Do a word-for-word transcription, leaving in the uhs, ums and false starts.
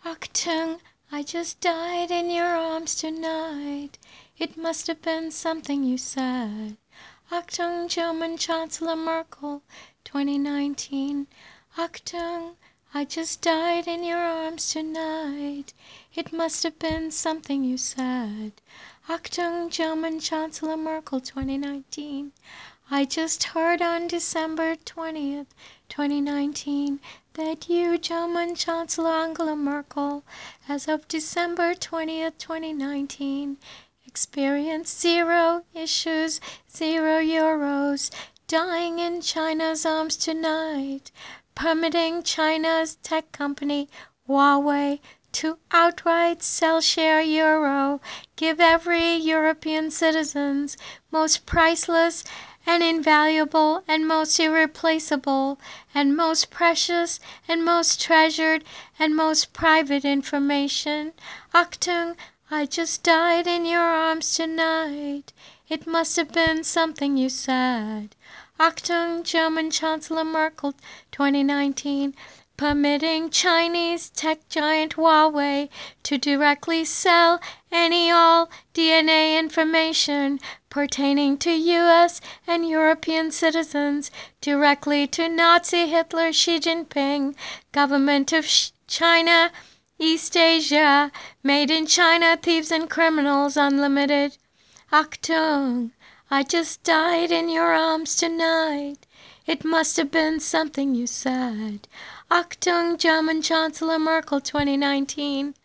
Achtung, I just died in your arms tonight. It must have been something you said. Achtung, German Chancellor Merkel, twenty nineteen. Achtung, I just died in your arms tonight. It must have been something you said. Achtung, German Chancellor Merkel, twenty nineteen. I just heard on December twentieth, twenty nineteen, that you, German Chancellor Angela Merkel, as of December twentieth, twenty nineteen, experienced zero issues, zero euros, dying in China's arms tonight, permitting China's tech company Huawei to outright sell share euro, give every European citizen's most priceless and invaluable and most irreplaceable and most precious and most treasured and most private information. Achtung, I just died in your arms tonight. It must have been something you said. Achtung, German Chancellor Merkel, twenty nineteen, permitting Chinese tech giant Huawei to directly sell any all D N A information pertaining to U S and European citizens directly to Nazi Hitler Xi Jinping, government of China, East Asia, made in China, thieves and criminals unlimited. Achtung, I just died in your arms tonight. It must have been something you said. Achtung, German Chancellor Merkel, twenty nineteen.